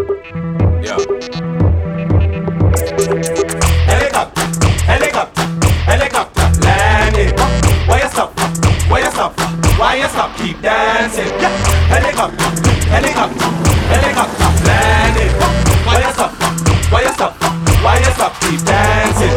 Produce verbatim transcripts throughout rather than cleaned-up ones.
Yeah. Helicopter, helicopter, helicopter, landing. Why you stop? Why you stop? Why you stop? Keep dancing. Yeah. Helicopter, helicopter, helicopter, landing. Why you stop? Why you stop? Why you stop? Keep dancing.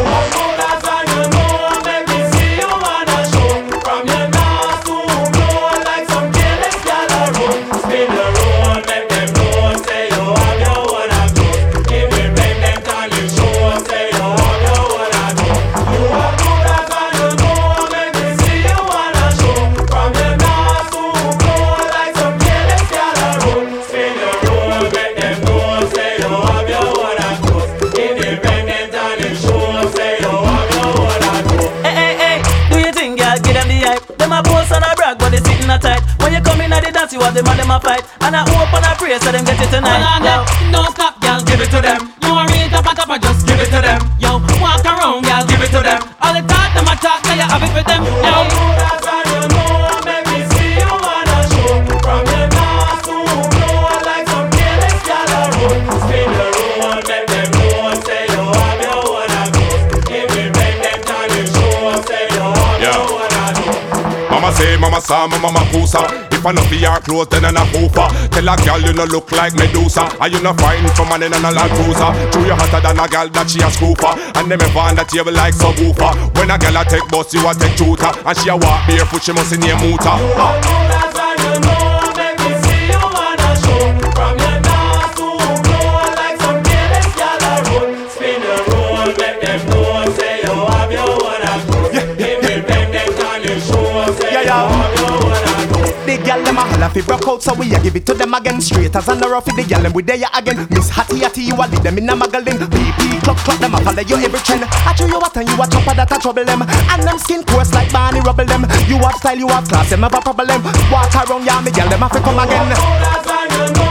You are the man them a fight, and I hope and I pray so them get it tonight. Hold on, girl, don't stop, girl. Give it to them. You want real top a top, just give it to them. Yo, walk around, girl. Give it to them. All the talk, them a talk, now you have it with them. You Yo. that's why you know. Make me see you wanna show. From your nose to blow like some careless gal a road. Spin the road, make them know. Say you have your one a go. Give me bang them time you show. Say you have your one a go. Mama say, mama saw, mama makusa. If I no be your clothes, then I no hooper. Tell a girl you no look like Medusa, and you no fine for man in a Land Cruiser. True, you hotter than a girl that she a scooper, and them ever on the table like subwoofer. When a girl a take bus, you a take tutor, and she a walk barefoot, she must name Muta. You know that's why you know. Make me see you wanna show. From your nose to blow like some careless gal a road. Spin the road, make them know. Say you have your one a go. Give me bang them time you show. Say you have your one a go. The gyal dem a holla fi broke out, so we a give it to them again. Straight as an arrow fi the gyal dem we there again. Miss Hattie Hattie, you a lead them in a magazine. P P clock clock them a follow you every trend. I show you what and you a chopper that a trouble them. And them skin coarse like Barney rubble them. You have style, you have class, them have a problem. Walk around ya, me gyal dem a fi come again. You know that's why you know.